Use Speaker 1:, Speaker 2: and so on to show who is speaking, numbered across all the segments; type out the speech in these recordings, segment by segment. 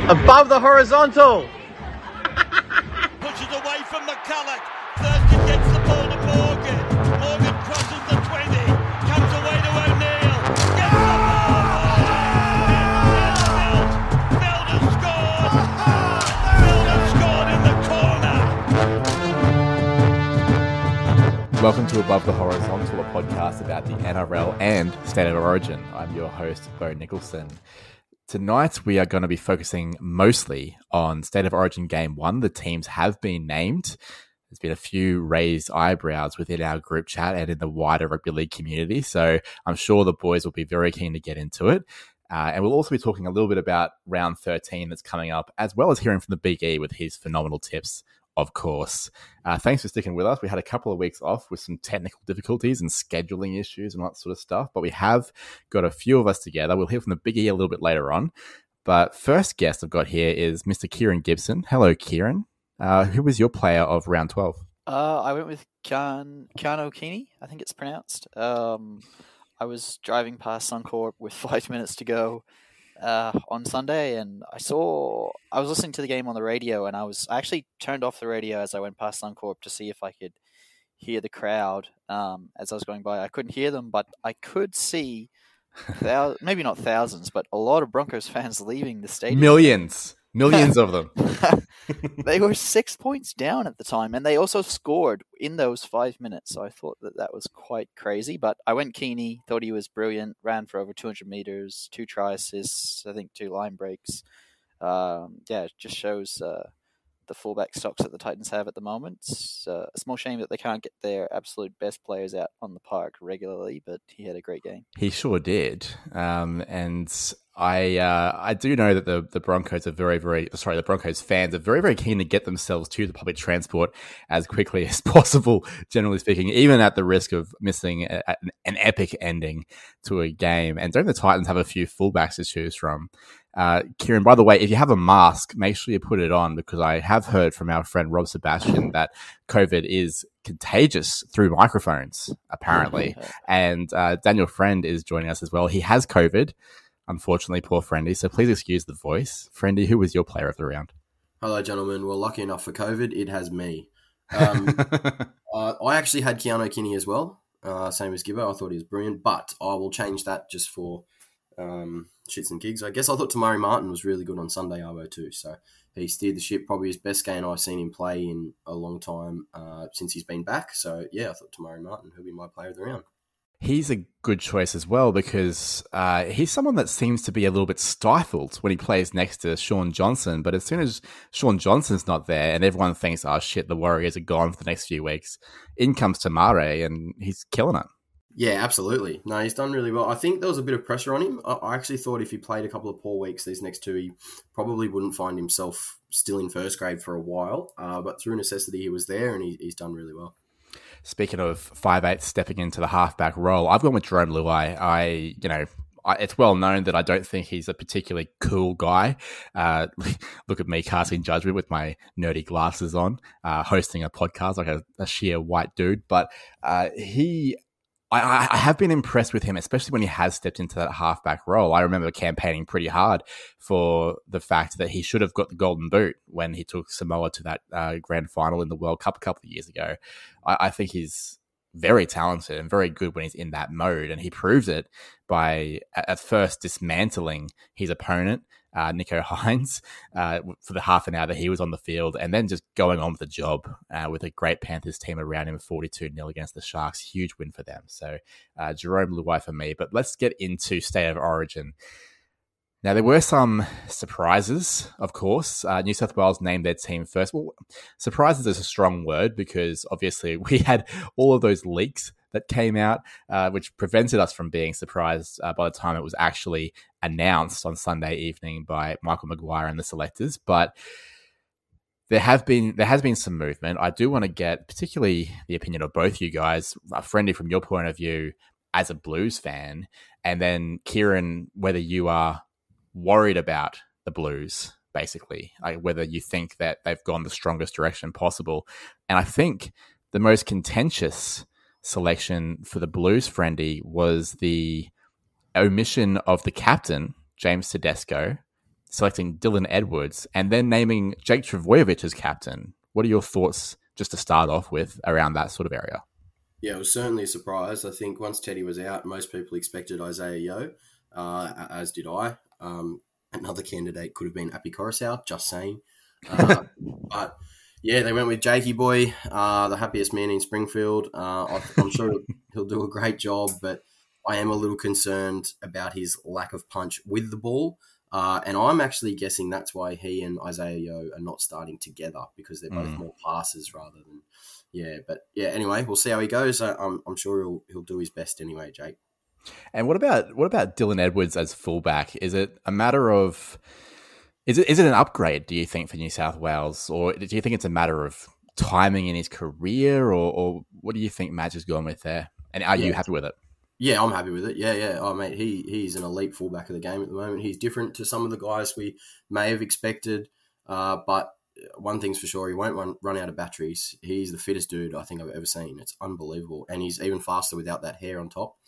Speaker 1: Above the horizontal.
Speaker 2: Pushes away from McCulloch. Thurston gets the ball to Morgan. Morgan crosses the 20. Comes away to O'Neill. Gets the ball. Milner scored. Milner scored in the corner.
Speaker 3: Welcome to Above the Horizontal, a podcast about the NRL and State of Origin. I'm your host, Bo Nicholson. Tonight, we are going to be focusing mostly on State of Origin Game 1. The teams have been named. There's been a few raised eyebrows within our group chat and in the wider rugby league community, so I'm sure the boys will be very keen to get into it. And we'll also be talking a little bit about round 13 that's coming up, as well as hearing from the Big E with his phenomenal tips, of course. Thanks for sticking with us. We had a couple of weeks off with some technical difficulties and scheduling issues and all that sort of stuff, but we have got a few of us together. We'll hear from the Big E a little bit later on. But first guest I've got here is Mr. Kieran Gibson. Hello, Kieran. Who was your player of round 12?
Speaker 4: I went with Keano Kini, I think it's pronounced. I was driving past Suncorp with 5 minutes to go on Sunday, and I was listening to the game on the radio, and I actually turned off the radio as I went past Suncorp to see if I could hear the crowd as I was going by. I couldn't hear them, but I could see maybe not thousands, but a lot of Broncos fans leaving the stadium.
Speaker 3: Millions of them.
Speaker 4: They were 6 points down at the time, and they also scored in those 5 minutes. So I thought that was quite crazy. But I went Keeney, thought he was brilliant, ran for over 200 meters, 2 try assists, I think 2 line breaks. It just shows the fullback stocks that the Titans have at the moment. It's a small shame that they can't get their absolute best players out on the park regularly, but he had a great game.
Speaker 3: He sure did. And I do know that the Broncos are the Broncos fans are very, very keen to get themselves to the public transport as quickly as possible, generally speaking, even at the risk of missing an epic ending to a game. And don't the Titans have a few fullbacks to choose from? Kieran, by the way, if you have a mask, make sure you put it on, because I have heard from our friend Rob Sebastian that COVID is contagious through microphones, apparently. And Daniel Friend is joining us as well. He has COVID, unfortunately, poor Friendy. So please excuse the voice. Friendy, who was your player of the round?
Speaker 5: Hello, gentlemen. Well, lucky enough for COVID, it has me. I actually had Keano Kini as well, same as Gibbo. I thought he was brilliant, but I will change that just for shits and gigs. I guess I thought Tamari Martin was really good on Sunday, Arvo, too. So he steered the ship, probably his best game I've seen him play in a long time since he's been back. So, yeah, I thought Tamari Martin, he'll be my player of the round.
Speaker 3: He's a good choice as well, because he's someone that seems to be a little bit stifled when he plays next to Sean Johnson. But as soon as Sean Johnson's not there and everyone thinks, oh, shit, the Warriors are gone for the next few weeks, in comes Tamari and he's killing it.
Speaker 5: Yeah, absolutely. No, he's done really well. I think there was a bit of pressure on him. I actually thought if he played a couple of poor weeks these next two, he probably wouldn't find himself still in first grade for a while. But through necessity, he was there, and he's done really well.
Speaker 3: Speaking of 5'8" stepping into the halfback role, I've gone with Jerome Luai. It's well known that I don't think he's a particularly cool guy. Look at me casting judgment with my nerdy glasses on, hosting a podcast like a sheer white dude. But I have been impressed with him, especially when he has stepped into that halfback role. I remember campaigning pretty hard for the fact that he should have got the golden boot when he took Samoa to that grand final in the World Cup a couple of years ago. I think he's very talented and very good when he's in that mode, and he proves it by at first dismantling his opponent, Nico Hines, for the half an hour that he was on the field, and then just going on with the job with a great Panthers team around him, 42-0 against the Sharks. Huge win for them. So Jerome Luai for me. But let's get into State of Origin. Now, there were some surprises, of course. New South Wales named their team first. Well, surprises is a strong word, because obviously we had all of those leaks that came out, which prevented us from being surprised by the time it was actually announced on Sunday evening by Michael Maguire and the selectors. But there has been some movement. I do want to get particularly the opinion of both you guys, Friendy, from your point of view as a Blues fan, and then Kieran, whether you are worried about the Blues, basically, like whether you think that they've gone the strongest direction possible. And I think the most contentious selection for the Blues, Friendy, was the omission of the captain, James Tedesco, selecting Dylan Edwards and then naming Jake Trbojevic as captain. What are your thoughts, just to start off with, around that sort of area?
Speaker 5: Yeah, it was certainly a surprise. I think once Teddy was out, most people expected Isaiah Yeo, as did I. Another candidate could have been Api Coruscant, just saying. But yeah, they went with Jakey Boy, the happiest man in Springfield. I'm sure he'll do a great job, but I am a little concerned about his lack of punch with the ball. And I'm actually guessing that's why he and Isaiah Yeo are not starting together, because they're both more passers rather than... Yeah, but yeah, anyway, we'll see how he goes. I'm sure he'll do his best anyway, Jake.
Speaker 3: And what about Dylan Edwards as fullback? Is it a matter of... Is it an upgrade, do you think, for New South Wales? Or do you think it's a matter of timing in his career? Or what do you think Madge is going with there? And are you happy with it?
Speaker 5: Yeah, I'm happy with it. Yeah. Oh, mate, he's an elite fullback of the game at the moment. He's different to some of the guys we may have expected. But one thing's for sure, he won't run out of batteries. He's the fittest dude I think I've ever seen. It's unbelievable. And he's even faster without that hair on top.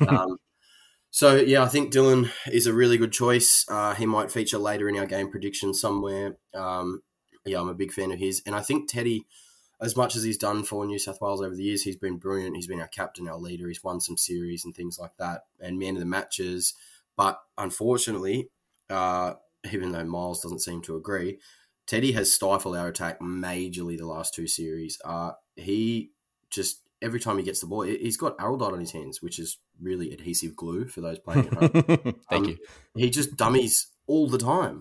Speaker 5: So, yeah, I think Dylan is a really good choice. He might feature later in our game prediction somewhere. I'm a big fan of his. And I think Teddy, as much as he's done for New South Wales over the years, he's been brilliant. He's been our captain, our leader. He's won some series and things like that, and man of the matches. But unfortunately, even though Miles doesn't seem to agree, Teddy has stifled our attack majorly the last two series. He just... Every time he gets the ball, he's got arrow dot on his hands, which is really adhesive glue for those playing at home.
Speaker 3: Thank you.
Speaker 5: He just dummies all the time.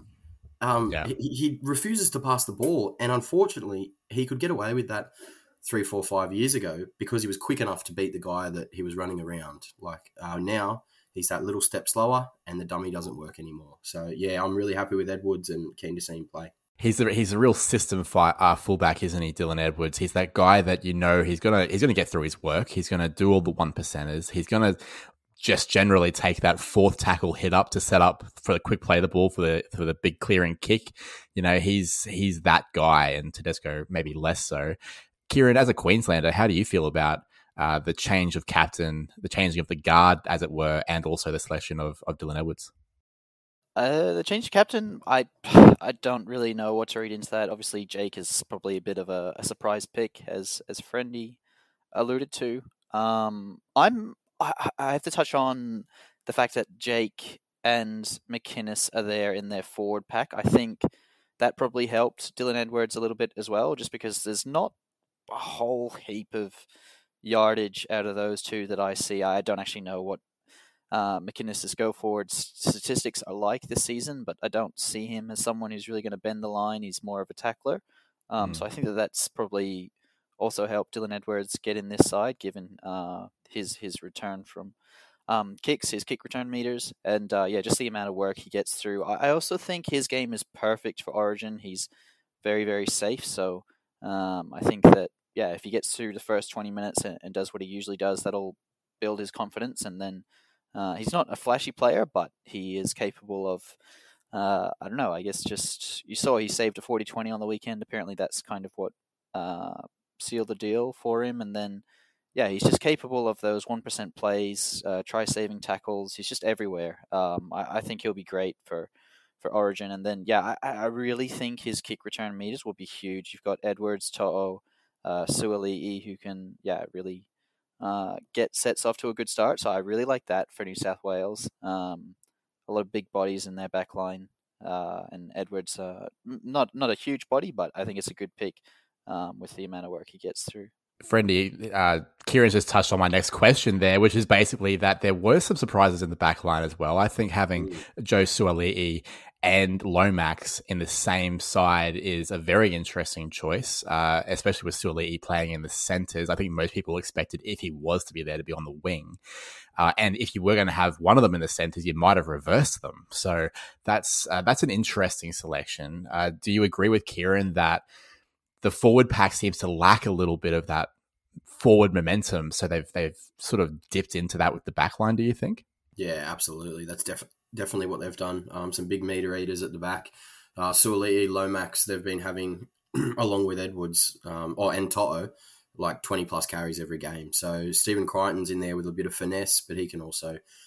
Speaker 5: He refuses to pass the ball, and unfortunately, he could get away with that 3, 4, 5 years ago because he was quick enough to beat the guy that he was running around. Now, he's that little step slower, and the dummy doesn't work anymore. So, yeah, I'm really happy with Edwards and keen to see him play.
Speaker 3: He's a real system fullback, isn't he, Dylan Edwards? He's that guy that he's gonna get through his work. He's gonna do all the 1%ers. He's gonna just generally take that fourth tackle hit up to set up for the quick play of the ball for the big clearing kick. He's that guy, and Tedesco maybe less so. Kieran, as a Queenslander, how do you feel about the change of captain, the changing of the guard, as it were, and also the selection of Dylan Edwards?
Speaker 4: The change of captain, I don't really know what to read into that. Obviously, Jake is probably a bit of a surprise pick, as Friendy alluded to. I have to touch on the fact that Jake and McInnes are there in their forward pack. I think that probably helped Dylan Edwards a little bit as well, just because there's not a whole heap of yardage out of those two that I see. I don't actually know what McInnes' go forward statistics are like this season, but I don't see him as someone who's really going to bend the line. He's more of a tackler. So I think that's probably also helped Dylan Edwards get in this side, given his return from kicks, his kick return meters, and just the amount of work he gets through. I also think his game is perfect for Origin. He's very, very safe. So I think that, if he gets through the first 20 minutes and does what he usually does, that'll build his confidence, and then he's not a flashy player, but he is capable of, I guess just, you saw he saved a 40-20 on the weekend. Apparently that's kind of what sealed the deal for him. And then, he's just capable of those 1% plays, try-saving tackles. He's just everywhere. I think he'll be great for Origin. And then, I really think his kick return meters will be huge. You've got Edwards, To'o, Suali'i, who can, really get sets off to a good start. So I really like that for New South Wales. A lot of big bodies in their back line. And Edwards, not a huge body, but I think it's a good pick with the amount of work he gets through.
Speaker 3: Friendy, Kieran's just touched on my next question there, which is basically that there were some surprises in the back line as well. I think having Joe Suali'i and Lomax in the same side is a very interesting choice, especially with Suali'i playing in the centres. I think most people expected, if he was to be there, to be on the wing. And if you were going to have one of them in the centres, you might have reversed them. So that's an interesting selection. Do you agree with Kieran that the forward pack seems to lack a little bit of that forward momentum, so they've sort of dipped into that with the back line, do you think?
Speaker 5: Yeah, absolutely. That's definitely what they've done. Some big meter eaters at the back. Suali'i, Lomax, they've been having, along with Edwards and To'o, like 20-plus carries every game. So Stephen Crichton's in there with a bit of finesse, but he can also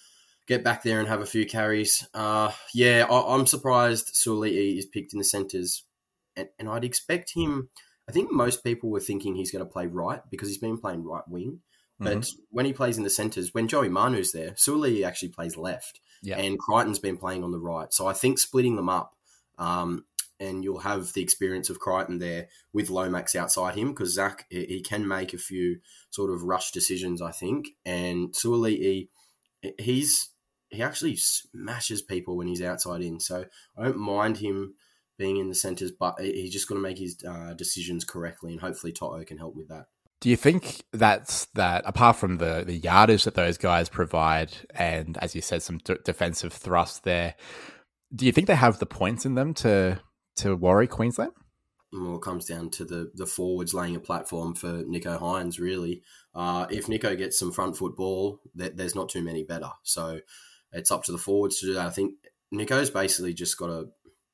Speaker 5: get back there and have a few carries. I'm surprised Suoli'i is picked in the centres, and I'd expect him. I think most people were thinking he's going to play right because he's been playing right wing. But when he plays in the centres, when Joey Manu's there, Suoli'i actually plays left.
Speaker 3: Yeah.
Speaker 5: And Crichton's been playing on the right. So I think splitting them up, and you'll have the experience of Crichton there with Lomax outside him because Zach, he can make a few sort of rush decisions, I think. And Suoli'i, he actually smashes people when he's outside in. So I don't mind him being in the centres, but he's just got to make his decisions correctly, and hopefully Toto can help with that.
Speaker 3: Do you think that apart from the yardage that those guys provide, and as you said, some defensive thrust there, do you think they have the points in them to worry Queensland?
Speaker 5: Well, it comes down to the forwards laying a platform for Nicho Hynes, really. If Nicho gets some front foot ball, there's not too many better. So it's up to the forwards to do that. I think Nicho's basically just got to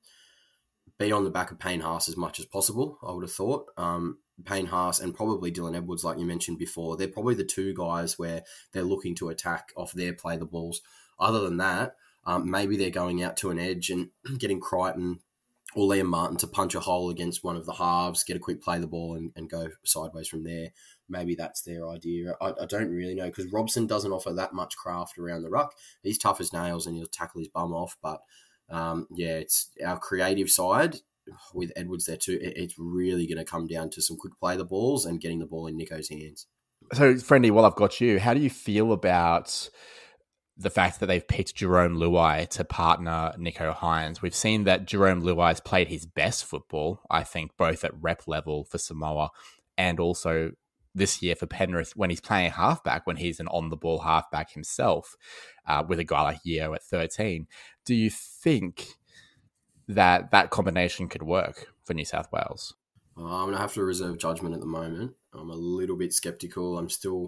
Speaker 5: be on the back of Payne Haas as much as possible, I would have thought. Payne Haas and probably Dylan Edwards, like you mentioned before, they're probably the two guys where they're looking to attack off their play the balls. Other than that, maybe they're going out to an edge and getting Crichton or Liam Martin to punch a hole against one of the halves, get a quick play the ball and go sideways from there. Maybe that's their idea. I don't really know because Robson doesn't offer that much craft around the ruck. He's tough as nails and he'll tackle his bum off. But it's our creative side with Edwards there too. It's really going to come down to some quick play the balls and getting the ball in Nicho's hands.
Speaker 3: So, Friendy, while I've got you, how do you feel about the fact that they've picked Jerome Luai to partner Nicho Hynes? We've seen that Jerome Luai's played his best football, I think, both at rep level for Samoa and also this year for Penrith when he's playing halfback, when he's an on-the-ball halfback himself, with a guy like Yeo at 13. Do you think that combination could work for New South Wales?
Speaker 5: I'm going to have to reserve judgment at the moment. I'm a little bit sceptical.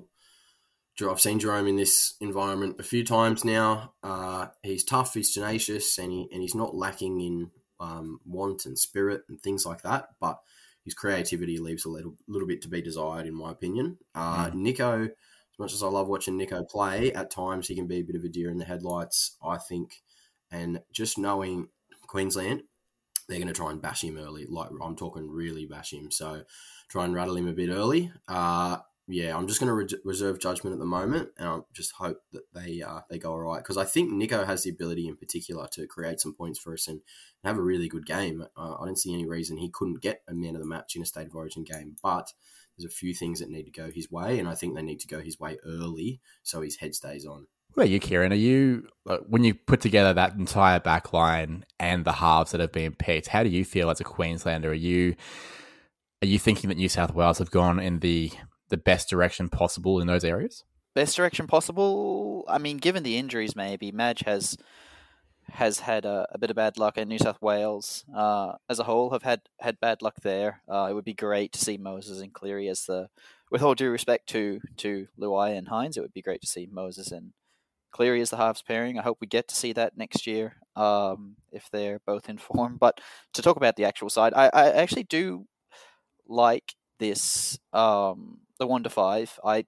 Speaker 5: I've seen Jerome in this environment a few times now. He's tough, he's tenacious, and he's not lacking in want and spirit and things like that. But his creativity leaves a little bit to be desired, in my opinion. Nicho, as much as I love watching Nicho play, at times he can be a bit of a deer in the headlights, I think. And just knowing Queensland, they're going to try and bash him early. Like, I'm talking really bash him. So try and rattle him a bit early. I'm just going to reserve judgment at the moment, and I just hope that they go all right. Because I think Nicho has the ability in particular to create some points for us and have a really good game. I don't see any reason he couldn't get a man of the match in a State of Origin game. But there's a few things that need to go his way, and I think they need to go his way early so his head stays on.
Speaker 3: What about you, Kieran? Are you, when you put together that entire back line and the halves that have been picked, how do you feel as a Queenslander? Are you thinking that New South Wales have gone in the best direction possible in those areas?
Speaker 4: Best direction possible? I mean, given the injuries, maybe. Madge has had a bit of bad luck, and New South Wales as a whole have had bad luck there. It would be great to see Moses and Cleary as with all due respect to Luai and Hynes, it would be great to see Moses and Cleary as the halves pairing. I hope we get to see that next year if they're both in form. But to talk about the actual side, I actually do like this, the 1-5.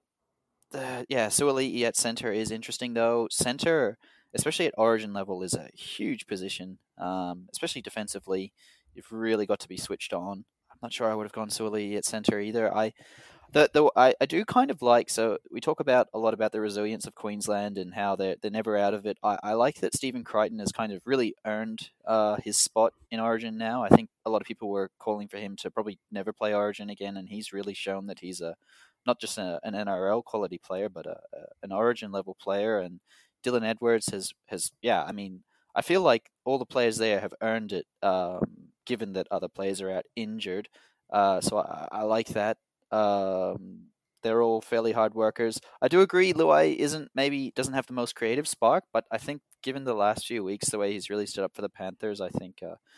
Speaker 4: Suoli'i at centre is interesting though. Centre, especially at Origin level, is a huge position, especially defensively. You've really got to be switched on. I'm not sure I would have gone Suoli'i at centre either. I do kind of like, so we talk a lot about the resilience of Queensland and how they're never out of it. I like that Stephen Crichton has kind of really earned his spot in Origin now. I think a lot of people were calling for him to probably never play Origin again, and he's really shown that he's not just an NRL quality player, but an Origin level player. And Dylan Edwards has I feel like all the players there have earned it, given that other players are out injured. So I like that. They're all fairly hard workers. I do agree Luai doesn't have the most creative spark, but I think given the last few weeks, the way he's really stood up for the Panthers, I think,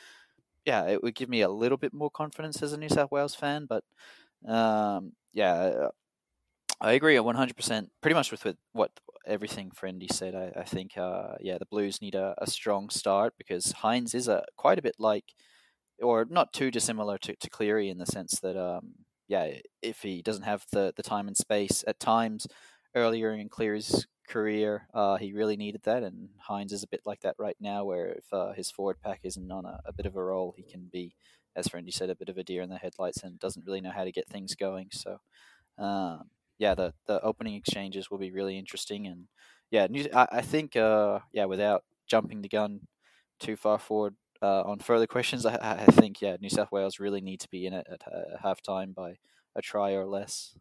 Speaker 4: it would give me a little bit more confidence as a New South Wales fan. But I agree 100%, pretty much with what everything Friendy said. I think, the Blues need a strong start because Hynes is quite a bit like, or not too dissimilar to Cleary in the sense that, if he doesn't have the time and space at times earlier in Cleary's career, he really needed that, and Hines is a bit like that right now, where if his forward pack isn't on a bit of a roll, he can be, as Friendy said, a bit of a deer in the headlights and doesn't really know how to get things going. So, yeah, the opening exchanges will be really interesting, and yeah, I think without jumping the gun too far forward on further questions, I think New South Wales really need to be in it at halftime by a try or less.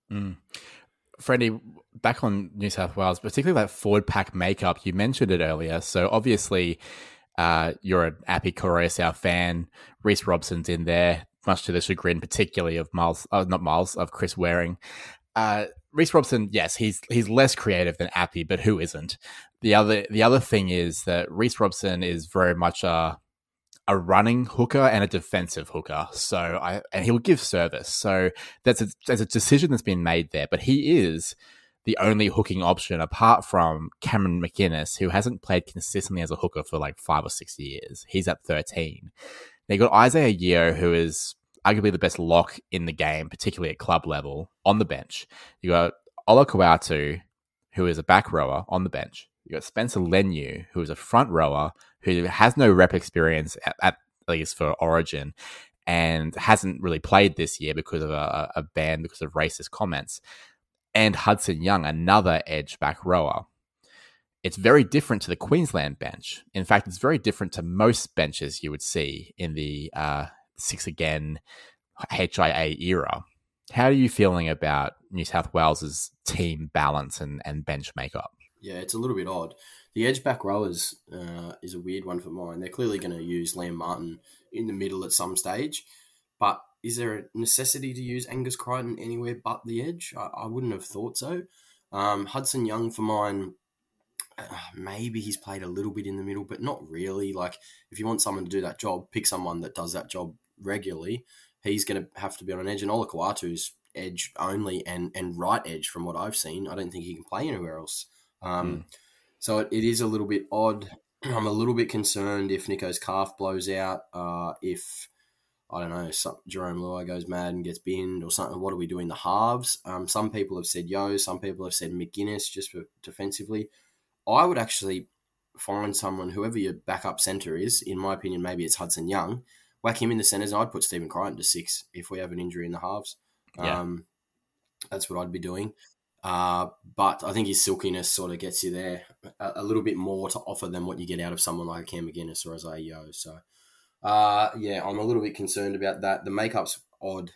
Speaker 3: Freddie, back on New South Wales, particularly that forward pack makeup, you mentioned it earlier. So obviously, you're an Api Koroisau fan. Reece Robson's in there, much to the chagrin, particularly of of Chris Waring. Reece Robson, yes, he's less creative than Api, but who isn't? The other thing is that Reece Robson is very much a running hooker and a defensive hooker. And he'll give service. So there's a decision that's been made there, but he is the only hooking option apart from Cameron McInnes, who hasn't played consistently as a hooker for like 5 or 6 years. He's at 13. They got Isaiah Yeo, who is arguably the best lock in the game, particularly at club level, on the bench. You got Ola Kawatu, who is a back rower, on the bench. You got Spencer Leniu, who is a front rower, who has no rep experience at least for Origin, and hasn't really played this year because of a ban because of racist comments. And Hudson Young, another edge back rower. It's very different to the Queensland bench. In fact, it's very different to most benches you would see in the 6 again HIA era. How are you feeling about New South Wales's team balance and bench makeup?
Speaker 5: Yeah, it's a little bit odd. The edge back rowers is a weird one for mine. They're clearly going to use Liam Martin in the middle at some stage, but is there a necessity to use Angus Crichton anywhere but the edge? I wouldn't have thought so. Hudson Young for mine, maybe he's played a little bit in the middle, but not really. Like, if you want someone to do that job, pick someone that does that job regularly. He's going to have to be on an edge, and Ola Kawatu's edge only and right edge from what I've seen. I don't think he can play anywhere else. So it is a little bit odd. I'm a little bit concerned if Nico's calf blows out, if, I don't know, Jerome Luai goes mad and gets binned or something. What do we do in the halves? Some people have said Yo, some people have said McGuinness just for defensively. I would actually find someone, whoever your backup centre is, in my opinion, maybe it's Hudson Young, whack him in the centres, and I'd put Stephen Crichton to 6 if we have an injury in the halves.
Speaker 3: Yeah.
Speaker 5: That's what I'd be doing. But I think his silkiness sort of gets you there a little bit more to offer than what you get out of someone like Cam McGuinness or Isaiah Yeo. So, yeah, I'm a little bit concerned about that. The makeup's odd.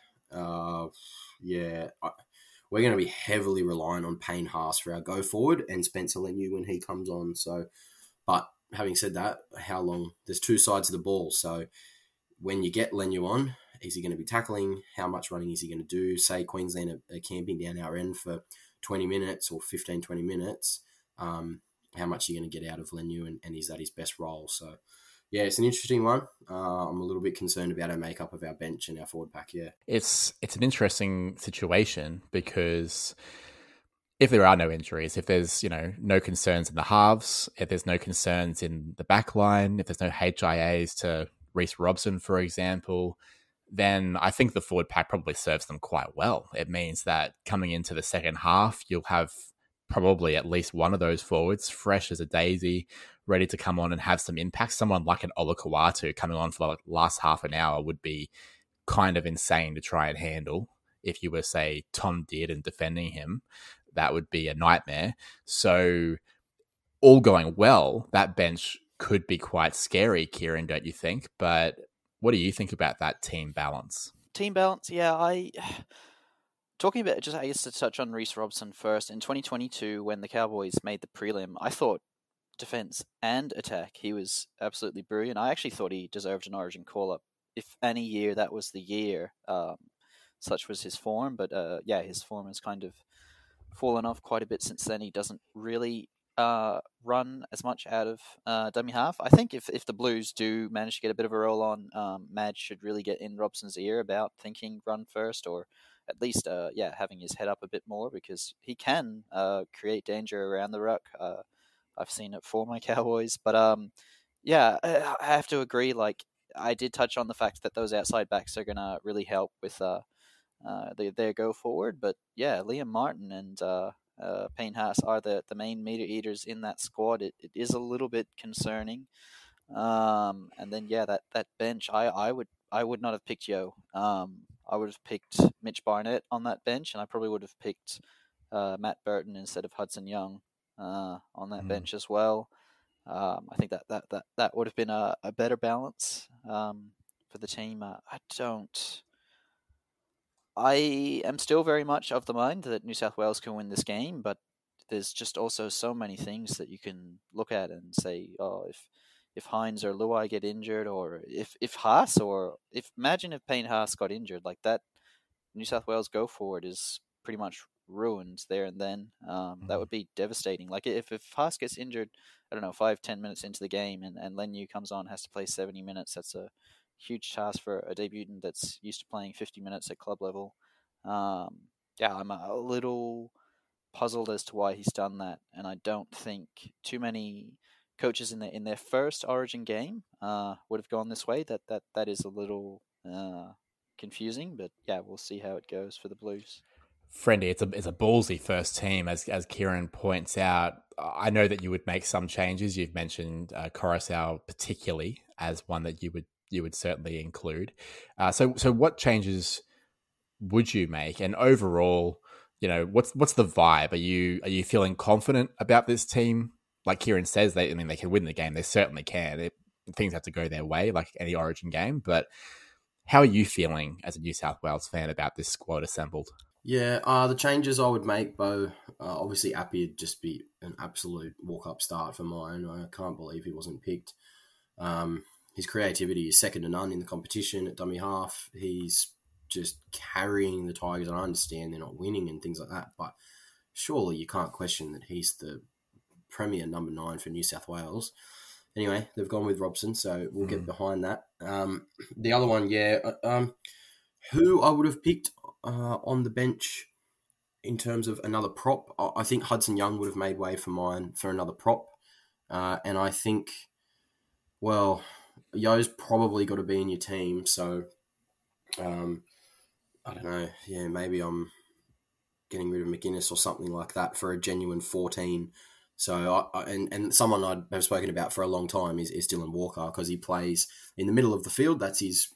Speaker 5: We're going to be heavily reliant on Payne Haas for our go forward and Spencer Leniu when he comes on. So, but having said that, how long? There's two sides of the ball. So when you get Leniu on, is he going to be tackling? How much running is he going to do? Say Queensland are camping down our end for 20 minutes or 15, 20 minutes. How much are you going to get out of Leniu, and is that his best role? So, yeah, it's an interesting one. I'm a little bit concerned about our makeup of our bench and our forward pack, yeah.
Speaker 3: It's an interesting situation because if there are no injuries, if there's, no concerns in the halves, if there's no concerns in the back line, if there's no HIAs to Reece Robson, for example, then I think the forward pack probably serves them quite well. It means that coming into the second half, you'll have probably at least one of those forwards fresh as a daisy, ready to come on and have some impact. Someone like an Ola Kawatu coming on for the last half an hour would be kind of insane to try and handle. If you were, say, Tom Dearden and defending him, that would be a nightmare. So all going well, that bench could be quite scary, Kieran, don't you think? But what do you think about that team balance?
Speaker 4: Team balance, yeah. Talking about, just I guess to touch on Reece Robson first, in 2022 when the Cowboys made the prelim, I thought defense and attack, he was absolutely brilliant. I actually thought he deserved an Origin call-up. If any year, that was the year. Such was his form, but his form has kind of fallen off quite a bit since then. He doesn't really run as much out of dummy half. I think if the Blues do manage to get a bit of a roll on, Madge should really get in Robson's ear about thinking run first, or at least having his head up a bit more, because he can create danger around the ruck. I've seen it for my Cowboys, but I have to agree. Like, I did touch on the fact that those outside backs are going to really help with their go forward. But yeah, Liam Martin and Payne Haas are the main meter eaters in that squad, it is a little bit concerning. And then that bench, I would not have picked Yeo. I would have picked Mitch Barnett on that bench, and I probably would have picked Matt Burton instead of Hudson Young on that bench as well. I think that would have been a better balance for the team. I am still very much of the mind that New South Wales can win this game, but there's just also so many things that you can look at and say, oh, if Hines or Luai get injured, or if Haas, or imagine if Payne Haas got injured, like that, New South Wales go forward is pretty much ruined there and then. That would be devastating. Like if Haas gets injured, I don't know, 5-10 minutes into the game, and Leniu comes on, has to play 70 minutes. That's a huge task for a debutant that's used to playing 50 minutes at club level. I'm a little puzzled as to why he's done that, and I don't think too many coaches in their first Origin game would have gone this way. That is a little confusing, but yeah, we'll see how it goes for the Blues.
Speaker 3: Friendy, it's a ballsy first team, as Kieran points out. I know that you would make some changes. You've mentioned Coruscant particularly as one that you would certainly include. So what changes would you make? And overall, what's the vibe? Are you feeling confident about this team? Like Kieran says, they can win the game. They certainly can. Things have to go their way, like any Origin game. But how are you feeling as a New South Wales fan about this squad assembled?
Speaker 5: Yeah, the changes I would make, Bo, obviously Appy would just be an absolute walk-up start for mine. I can't believe he wasn't picked. His creativity is second to none in the competition at dummy half. He's just carrying the Tigers. And I understand they're not winning and things like that, but surely you can't question that he's the premier number 9 for New South Wales. Anyway, they've gone with Robson, so we'll get behind that. The other one, who I would have picked on the bench in terms of another prop, I think Hudson Young would have made way for mine for another prop. And I think, well, Yo's probably got to be in your team, so I don't know. Yeah, maybe I'm getting rid of McInnes or something like that for a genuine 14. So, and someone I've spoken about for a long time is Dylan Walker, because he plays in the middle of the field. That's his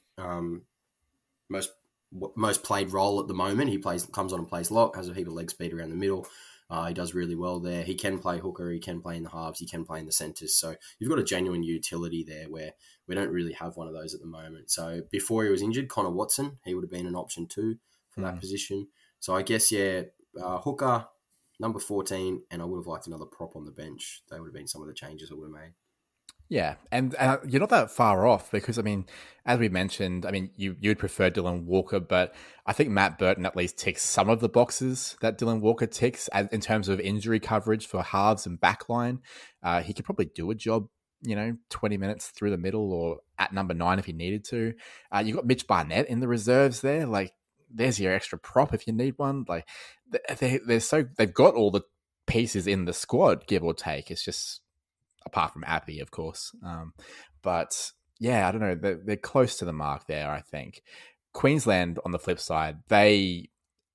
Speaker 5: most played role at the moment. He comes on and plays lock, has a heap of leg speed around the middle. He does really well there. He can play hooker, he can play in the halves, he can play in the centres. So you've got a genuine utility there where we don't really have one of those at the moment. So before he was injured, Connor Watson, he would have been an option too for that position. So I guess, hooker, number 14, and I would have liked another prop on the bench. They would have been some of the changes I would have made.
Speaker 3: Yeah, and you're not that far off because, as we mentioned, you'd prefer Dylan Walker, but I think Matt Burton at least ticks some of the boxes that Dylan Walker ticks in terms of injury coverage for halves and backline. He could probably do a job, 20 minutes through the middle or at number 9 if he needed to. You've got Mitch Barnett in the reserves there. Like, there's your extra prop if you need one. Like, they've got all the pieces in the squad, give or take. It's just, apart from Appy, of course. But yeah, I don't know. They're close to the mark there, I think. Queensland, on the flip side, there's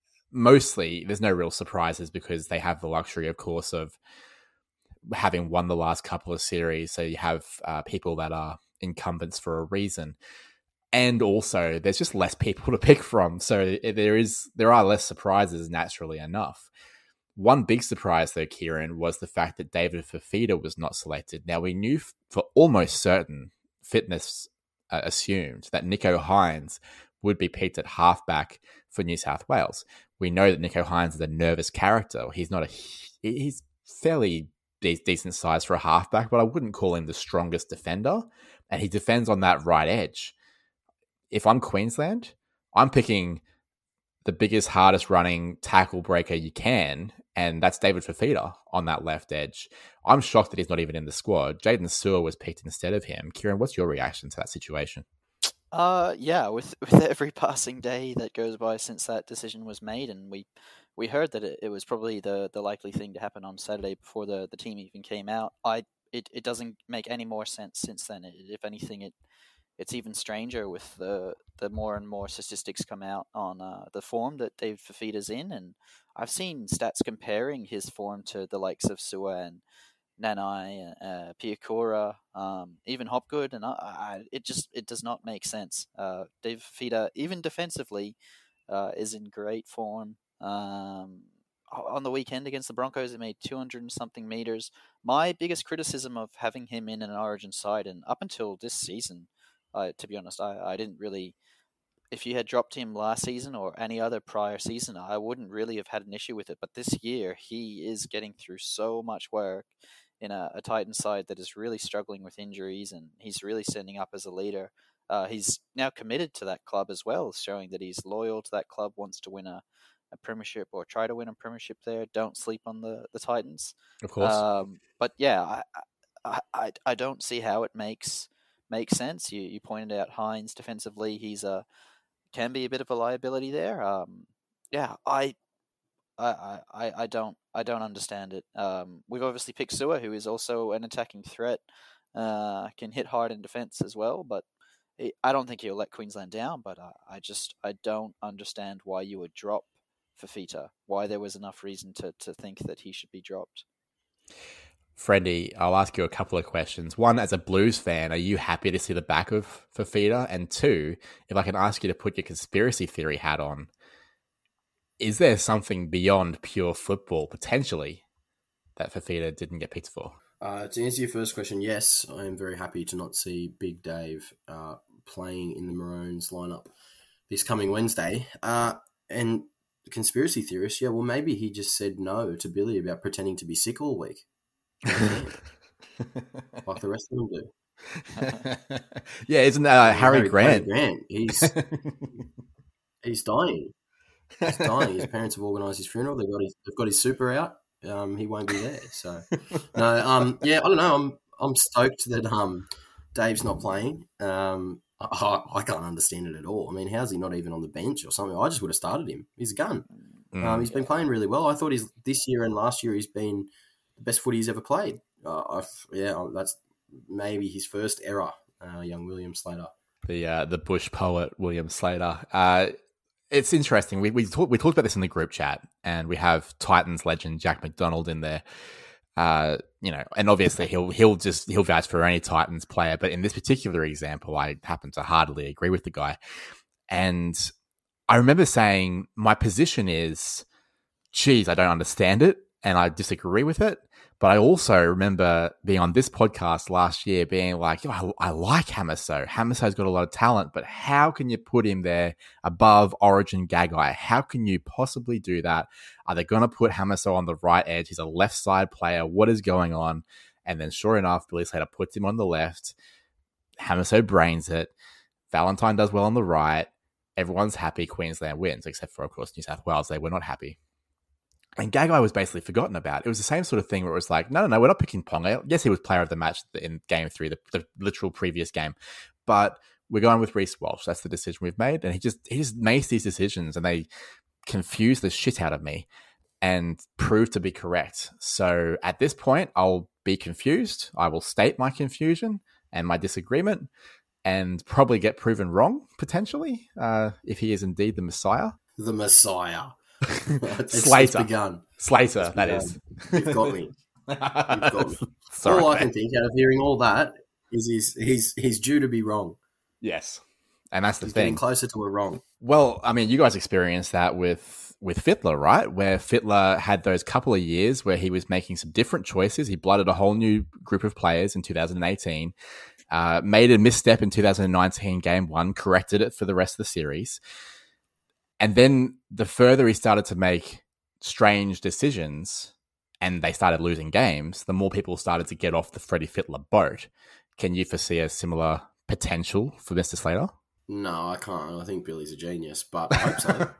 Speaker 3: no real surprises because they have the luxury, of course, of having won the last couple of series. So you have people that are incumbents for a reason. And also, there's just less people to pick from. So there are less surprises, naturally enough. One big surprise, though, Kieran, was the fact that David Fifita was not selected. Now, we knew for almost certain, fitness assumed, that Nicho Hynes would be picked at halfback for New South Wales. We know that Nicho Hynes is a nervous character. He's fairly decent size for a halfback, but I wouldn't call him the strongest defender. And he defends on that right edge. If I'm Queensland, I'm picking the biggest, hardest running tackle breaker you can, and that's David Fifita on that left edge. I'm shocked that he's not even in the squad. Jaden Sewer was picked instead of him. Kieran, what's your reaction to that situation?
Speaker 4: With every passing day that goes by since that decision was made, and we heard that it was probably the likely thing to happen on Saturday before the team even came out. It doesn't make any more sense since then. If anything, it's even stranger with the more and more statistics come out on the form that Dave Fifita's in, and I've seen stats comparing his form to the likes of Sua and Nanai, Piakura, even Hopgood, and it does not make sense. Dave Fifita, even defensively, is in great form. On the weekend against the Broncos, he made 200 and something meters. My biggest criticism of having him in an Origin side, and up until this season, to be honest, I didn't really. If you had dropped him last season or any other prior season, I wouldn't really have had an issue with it. But this year, he is getting through so much work in a Titan side that is really struggling with injuries, and he's really standing up as a leader. He's now committed to that club as well, showing that he's loyal to that club, wants to win a premiership or try to win a premiership there. Don't sleep on the Titans.
Speaker 3: Of course.
Speaker 4: But yeah, I don't see how it makes sense. You pointed out Hines defensively. He's can be a bit of a liability there. I don't understand it. We've obviously picked Sua, who is also an attacking threat, can hit hard in defence as well, but I don't think he'll let Queensland down. But I don't understand why you would drop Fifita, why there was enough reason to think that he should be dropped.
Speaker 3: Freddie, I'll ask you a couple of questions. One, as a Blues fan, are you happy to see the back of Fifita? And two, if I can ask you to put your conspiracy theory hat on, is there something beyond pure football, potentially, that Fifita didn't get picked for?
Speaker 5: To answer your first question, yes, I am very happy to not see Big Dave playing in the Maroons lineup this coming Wednesday. And the conspiracy theorist, yeah, well, maybe he just said no to Billy about pretending to be sick all week. Like the rest of them do.
Speaker 3: Yeah, isn't that Harry Grant?
Speaker 5: Harry Grant, he's dying. He's dying. His parents have organised his funeral. They've got his super out. He won't be there. So no, yeah, I don't know. I'm stoked that Dave's not playing. I can't understand it at all. I mean, how's he not even on the bench or something? I just would have started him. He's a gun. He's been playing really well. I thought this year and last year he's been the best footy he's ever played. That's maybe his first error, young William Slater.
Speaker 3: The bush poet, William Slater. It's interesting. We talked about this in the group chat, and we have Titans legend Jack McDonald in there. And obviously he'll vouch for any Titans player, but in this particular example, I happen to heartily agree with the guy. And I remember saying, my position is, geez, I don't understand it, and I disagree with it. But I also remember being on this podcast last year being like, I like Hamiso. Hamiso's got a lot of talent, but how can you put him there above Origin Gagai? How can you possibly do that? Are they going to put Hamiso on the right edge? He's a left side player. What is going on? And then sure enough, Billy Slater puts him on the left. Hamiso brains it. Valentine does well on the right. Everyone's happy. Queensland wins, except for, of course, New South Wales. They were not happy. And Gagai was basically forgotten about. It was the same sort of thing where it was like, no, we're not picking Ponga. Yes, he was player of the match in Game 3, the literal previous game. But we're going with Reece Walsh. That's the decision we've made. And he just makes these decisions, and they confuse the shit out of me and prove to be correct. So at this point, I'll be confused. I will state my confusion and my disagreement and probably get proven wrong, potentially, if he is indeed the Messiah.
Speaker 5: The Messiah.
Speaker 3: Slater.
Speaker 5: It's begun.
Speaker 3: Slater, that is.
Speaker 5: You've got me.
Speaker 3: Sorry,
Speaker 5: all I can think out of hearing all that is he's due to be wrong.
Speaker 3: Yes. And that's the
Speaker 5: he's
Speaker 3: thing.
Speaker 5: Getting closer to a wrong.
Speaker 3: Well, I mean, you guys experienced that with Fittler, right? Where Fittler had those couple of years where he was making some different choices. He blooded a whole new group of players in 2018, made a misstep in 2019 Game 1, corrected it for the rest of the series. And then the further he started to make strange decisions and they started losing games, the more people started to get off the Freddie Fittler boat. Can you foresee a similar potential for Mr. Slater?
Speaker 5: No, I can't. I think Billy's a genius, but I hope so.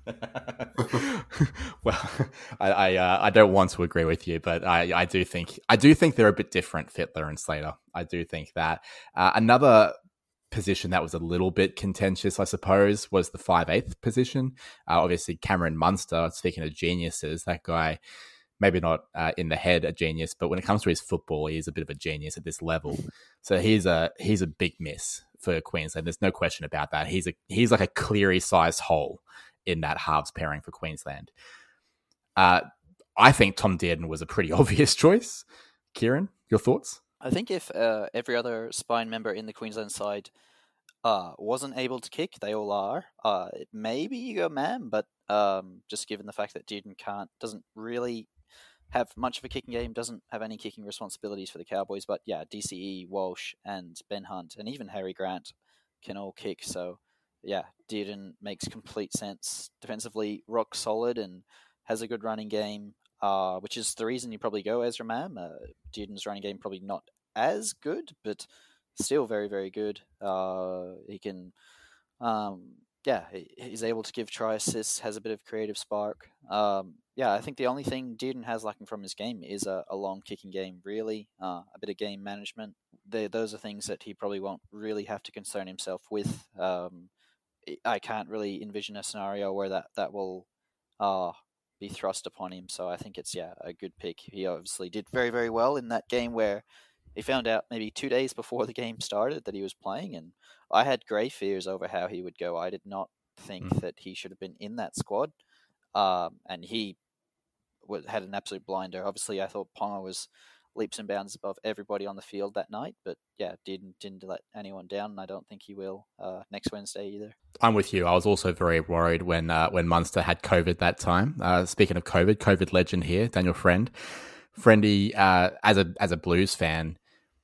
Speaker 3: Well, I don't want to agree with you, but I do think they're a bit different, Fittler and Slater. I do think that. Another position that was a little bit contentious, I suppose, was the 5/8 position. Obviously, Cameron Munster, speaking of geniuses, that guy maybe not in the head a genius, but when it comes to his football, he is a bit of a genius at this level. So he's a big miss for Queensland. There's no question about that. He's like a Cleary-sized hole in that halves pairing for Queensland. I think Tom Dearden was a pretty obvious choice. Kieran, your thoughts?
Speaker 4: I think if every other spine member in the Queensland side wasn't able to kick, they all are. Maybe you go Mam, but just given the fact that Dearden doesn't really have much of a kicking game, doesn't have any kicking responsibilities for the Cowboys. But yeah, DCE, Walsh, and Ben Hunt, and even Harry Grant can all kick. So yeah, Dearden makes complete sense. Defensively, rock solid and has a good running game, which is the reason you probably go Ezra Mam. Dearden's running game probably not as good, but still very, very good. He can, he's able to give try assists, has a bit of creative spark. I think the only thing Dearden has lacking from his game is a long kicking game, really, a bit of game management. Those are things that he probably won't really have to concern himself with. I can't really envision a scenario where that will be thrust upon him. So I think it's a good pick. He obviously did very, very well in that game where he found out maybe 2 days before the game started that he was playing, and I had grey fears over how he would go. I did not think that he should have been in that squad, and he had an absolute blinder. Obviously, I thought Ponga was leaps and bounds above everybody on the field that night, but didn't let anyone down, and I don't think he will next Wednesday either.
Speaker 3: I'm with you. I was also very worried when Munster had COVID that time. Speaking of COVID legend here, Daniel Friendy, as a Blues fan,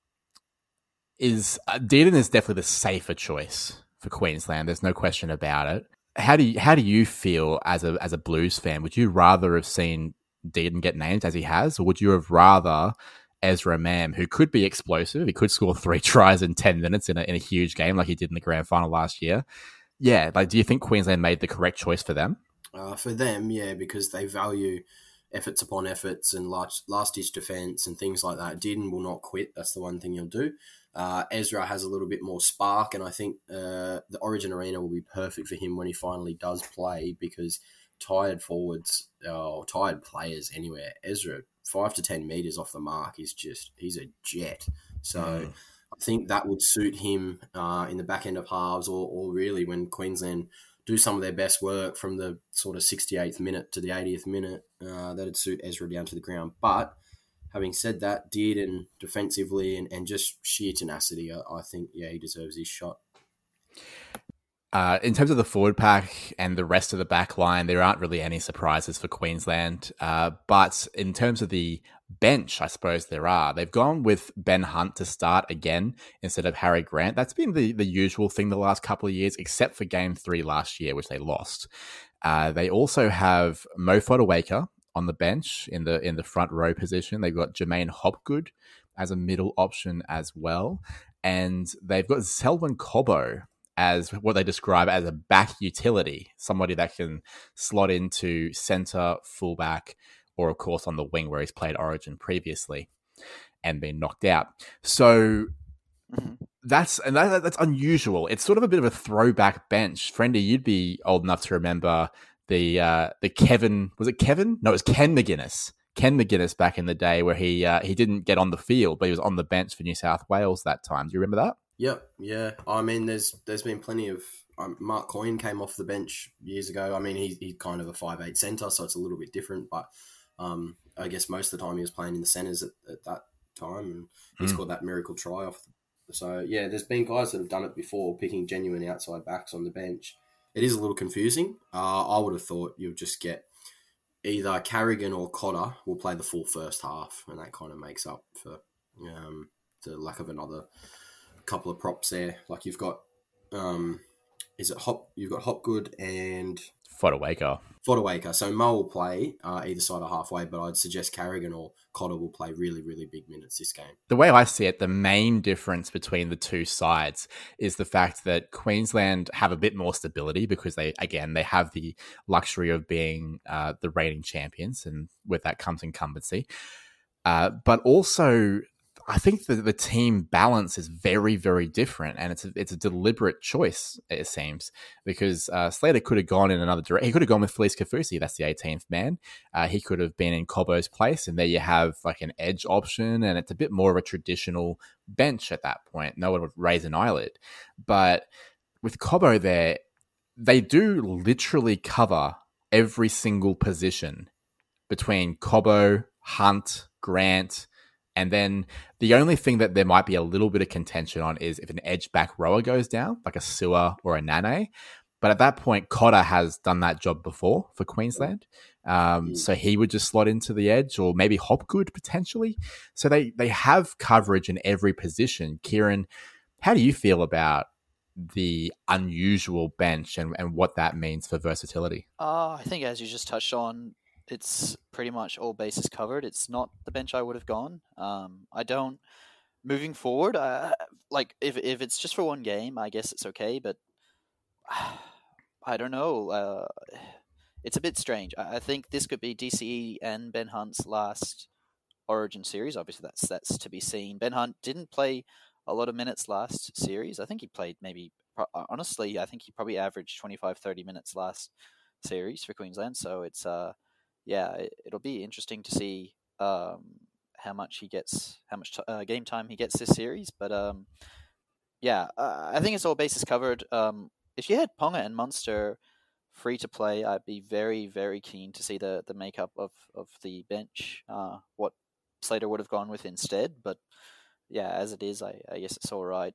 Speaker 3: Dearden is definitely the safer choice for Queensland. There's no question about it. How do you feel as a Blues fan? Would you rather have seen Dearden get named as he has, or would you have rather Ezra Mam, who could be explosive? He could score 3 tries in 10 minutes in a huge game like he did in the grand final last year. Yeah, do you think Queensland made the correct choice for them?
Speaker 5: For them, yeah, because they value efforts upon efforts and last-ditch defence and things like that. Dearden will not quit. That's the one thing he'll do. Ezra has a little bit more spark, and I think the Origin Arena will be perfect for him when he finally does play, because tired forwards or tired players anywhere, Ezra, 5 to 10 metres off the mark, he's a jet. So I think that would suit him in the back end of halves, or really when Queensland do some of their best work from the sort of 68th minute to the 80th minute, that'd suit Ezra down to the ground. But having said that, Dearden defensively and just sheer tenacity, I think, he deserves his shot.
Speaker 3: In terms of the forward pack and the rest of the back line, there aren't really any surprises for Queensland. But in terms of the bench, I suppose there are. They've gone with Ben Hunt to start again instead of Harry Grant. That's been the usual thing the last couple of years, except for Game 3 last year, which they lost. They also have Mo Fotuaika on the bench in the front row position. They've got Jermaine Hopgood as a middle option as well. And they've got Selwyn Cobbo as what they describe as a back utility, somebody that can slot into centre, fullback, or of course on the wing where he's played Origin previously and been knocked out. So that's unusual. It's sort of a bit of a throwback bench. Friendy, you'd be old enough to remember the Kevin, was it Kevin? No, it was Ken McGuinness. Ken McGuinness back in the day where he didn't get on the field, but he was on the bench for New South Wales that time. Do you remember that?
Speaker 5: Yep, yeah. I mean, there's been plenty of... Mark Coyne came off the bench years ago. I mean, he's kind of a 5'8" centre, so it's a little bit different, but I guess most of the time he was playing in the centres at that time, and he scored that miracle try off. So, yeah, there's been guys that have done it before, picking genuine outside backs on the bench. It is a little confusing. I would have thought you'll just get either Carrigan or Cotter will play the full first half, and that kind of makes up for the lack of another couple of props there. Like you've got, you've got Hopgood and Fotuaika. So Mo will play either side of halfway, but I'd suggest Carrigan or Cotter will play really, really big minutes this game.
Speaker 3: The way I see it, the main difference between the two sides is the fact that Queensland have a bit more stability because they have the luxury of being the reigning champions, and with that comes incumbency. But also, I think that the team balance is very, very different, and it's a deliberate choice, it seems, because Slater could have gone in another direction. He could have gone with Felice Kafusi, that's the 18th man. He could have been in Cobbo's place, and there you have like an edge option, and it's a bit more of a traditional bench at that point. No one would raise an eyelid. But with Cobbo there, they do literally cover every single position between Cobbo, Hunt, Grant, and then the only thing that there might be a little bit of contention on is if an edge back rower goes down, like a Sewer or a Nane. But at that point, Cotter has done that job before for Queensland. So he would just slot into the edge, or maybe Hopgood potentially. So they have coverage in every position. Kieran, how do you feel about the unusual bench and what that means for versatility?
Speaker 4: I think, as you just touched on, it's pretty much all bases covered. It's not the bench I would have gone. I don't. Moving forward, like if it's just for one game, I guess it's okay. But I don't know. It's a bit strange. I think this could be DCE and Ben Hunt's last Origin series. Obviously, that's to be seen. Ben Hunt didn't play a lot of minutes last series. I think he played maybe. Honestly, I think he probably averaged 25-30 minutes last series for Queensland. So it's it'll be interesting to see how much he gets, how much game time he gets this series. But I think it's all bases covered. If you had Ponga and Munster free to play, I'd be very, very keen to see the makeup of the bench, what Slater would have gone with instead. But yeah, as it is, I guess it's all right.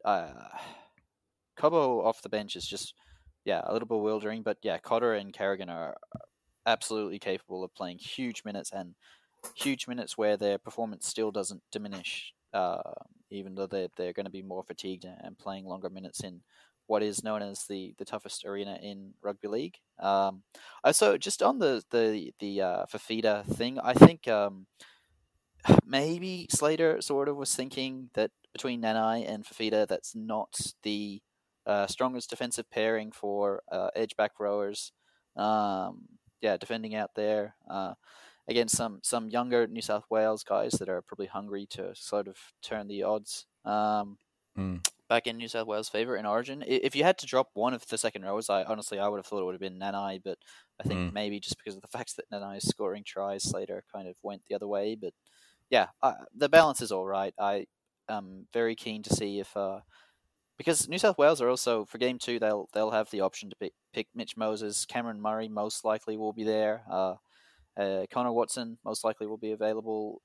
Speaker 4: Cobbo off the bench is just a little bewildering. But yeah, Cotter and Carrigan are absolutely capable of playing huge minutes, and huge minutes where their performance still doesn't diminish, even though they're going to be more fatigued and playing longer minutes in what is known as the toughest arena in rugby league. So just on the Fifita thing, I think maybe Slater sort of was thinking that between Nanai and Fifita, that's not the strongest defensive pairing for edge back rowers. Defending out there against some younger New South Wales guys that are probably hungry to sort of turn the odds back in New South Wales' favour in Origin. If you had to drop one of the second rowers, I would have thought it would have been Nanai, but I think maybe just because of the fact that Nanai is scoring tries, Slater kind of went the other way. But yeah, the balance is all right. I am very keen to see if because New South Wales are also, for Game 2, they'll have the option to pick Mitch Moses. Cameron Murray most likely will be there. Connor Watson most likely will be available.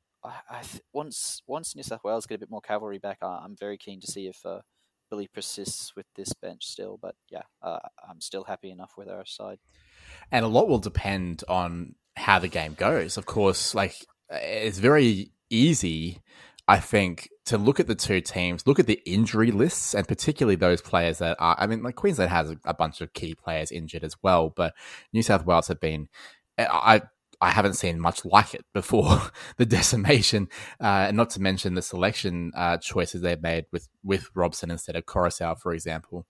Speaker 4: Once New South Wales get a bit more cavalry back, I'm very keen to see if Billy persists with this bench still. But yeah, I'm still happy enough with our side.
Speaker 3: And a lot will depend on how the game goes. Of course, like it's very easy, I think, to look at the two teams, look at the injury lists, and particularly those players that are, I mean, like Queensland has a bunch of key players injured as well, but New South Wales have been, I haven't seen much like it before the decimation, and not to mention the selection choices they've made with Robson instead of Coruscant, for example.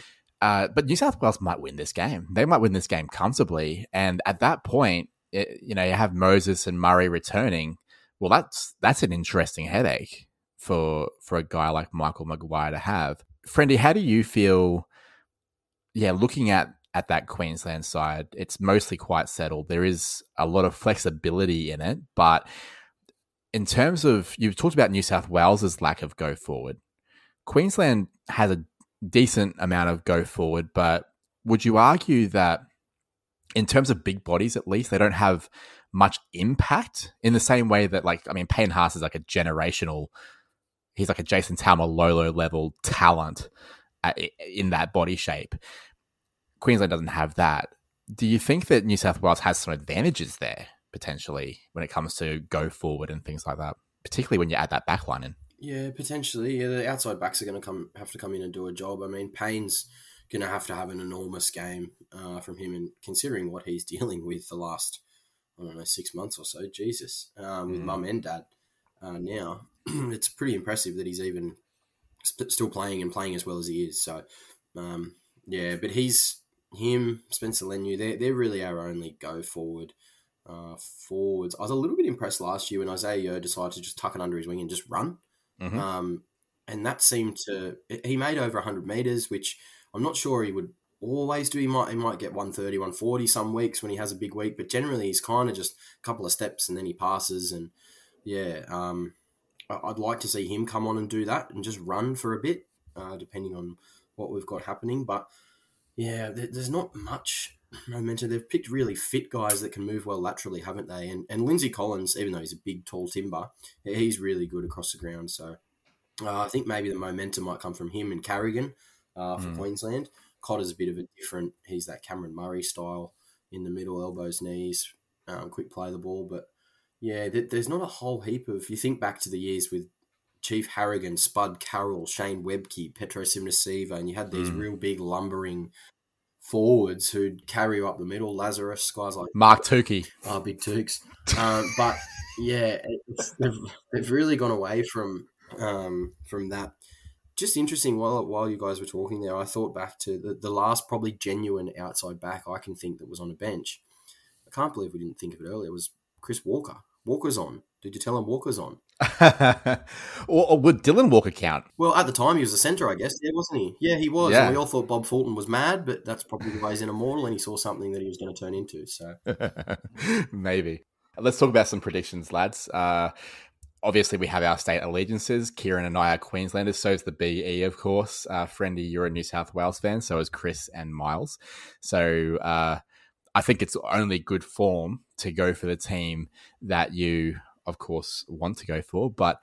Speaker 3: But New South Wales might win this game. They might win this game comfortably. And at that point, you have Moses and Murray returning. Well, that's an interesting headache for a guy like Michael Maguire to have. Friendy, how do you feel, looking at that Queensland side? It's mostly quite settled. There is a lot of flexibility in it, but in terms of, you've talked about New South Wales's lack of go forward. Queensland has a decent amount of go forward, but would you argue that in terms of big bodies, at least, they don't have much impact in the same way that, like, I mean, Payne Haas is like a generational, he's like a Jason Taumalolo level talent in that body shape. Queensland doesn't have that. Do you think that New South Wales has some advantages there, potentially, when it comes to go forward and things like that, particularly when you add that back line in?
Speaker 5: Yeah, potentially. Yeah, the outside backs are going to have to come in and do a job. I mean, Payne's going to have an enormous game from him, and considering what he's dealing with the last, 6 months or so, Jesus, with mum and dad now, it's pretty impressive that he's even still playing and playing as well as he is. So, but him, Spencer Leniu, they're really our only go forward forwards. I was a little bit impressed last year when Isaiah Yeo decided to just tuck it under his wing and just run.
Speaker 3: Mm-hmm.
Speaker 5: And that seemed to... He made over 100 metres, which I'm not sure he would always do. He might get 130, 140 some weeks when he has a big week, but generally he's kind of just a couple of steps and then he passes. And yeah, I'd like to see him come on and do that and just run for a bit, depending on what we've got happening. But yeah, there's not much momentum. They've picked really fit guys that can move well laterally, haven't they? And Lindsay Collins, even though he's a big, tall timber, he's really good across the ground. So I think maybe the momentum might come from him and Carrigan for Queensland. Cotter's a bit of a different... He's that Cameron Murray style in the middle, elbows, knees, quick play the ball. But yeah, there's not a whole heap of... You think back to the years with Chief Harrigan, Spud Carroll, Shane Webke, Petro Simnasiva, and you had these real big lumbering forwards who'd carry you up the middle. Lazarus, guys like
Speaker 3: Mark Tukey.
Speaker 5: Big Tukes. But yeah, they've really gone away from that. Just interesting, while you guys were talking there, I thought back to the last probably genuine outside back I can think that was on a bench. I can't believe we didn't think of it earlier. It was Chris Walker. Walker's on. Did you tell him Walker's on?
Speaker 3: or would Dylan Walker count?
Speaker 5: Well, at the time, he was a centre, I guess. Yeah, wasn't he? Yeah, he was.
Speaker 3: Yeah.
Speaker 5: And we all thought Bob Fulton was mad, but that's probably the way he's in Immortal, and he saw something that he was going to turn into. So
Speaker 3: Maybe. Let's talk about some predictions, lads. Obviously, we have our state allegiances. Kieran and I are Queenslanders, so is the BE, of course. Friendy, you're a New South Wales fan, so is Chris and Miles. So I think it's only good form to go for the team that you, of course, want to go for. But,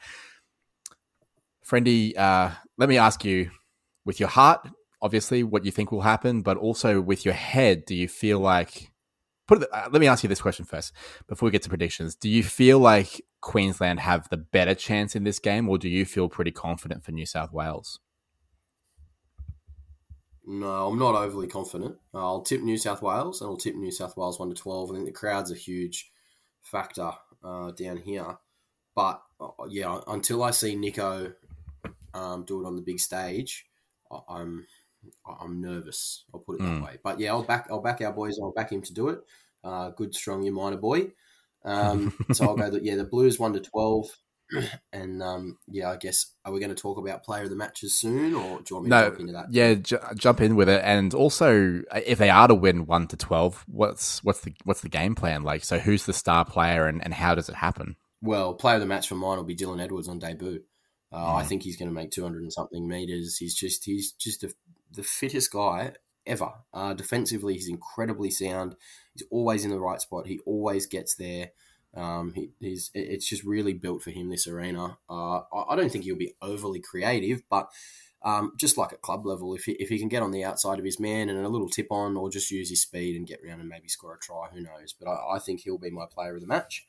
Speaker 3: Friendy, let me ask you, with your heart, obviously, what you think will happen, but also with your head, do you feel like... let me ask you this question first, before we get to predictions. Do you feel like Queensland have the better chance in this game, or do you feel pretty confident for New South Wales?
Speaker 5: No, I'm not overly confident. I'll tip New South Wales, and I'll tip New South Wales 1-12. I think the crowd's a huge factor down here. But, yeah, until I see Nico do it on the big stage, I'm nervous. I'll put it that way. But, yeah, I'll back our boys. I'll back him to do it. Good, strong, your minor boy. So I'll go, the Blues 1-12. And, I guess, are we going to talk about player of the matches soon, or do you want me to jump into that?
Speaker 3: Yeah, jump in with it. And also, if they are to win 1-12, what's the game plan like? So who's the star player, and how does it happen?
Speaker 5: Well, player of the match for mine will be Dylan Edwards on debut. I think he's going to make 200 and something meters. He's just the fittest guy ever. Defensively, he's incredibly sound. He's always in the right spot. He always gets there. It's just really built for him, this arena. I don't think he'll be overly creative, but just like at club level, if he can get on the outside of his man and a little tip on, or just use his speed and get around and maybe score a try, who knows? But I think he'll be my player of the match.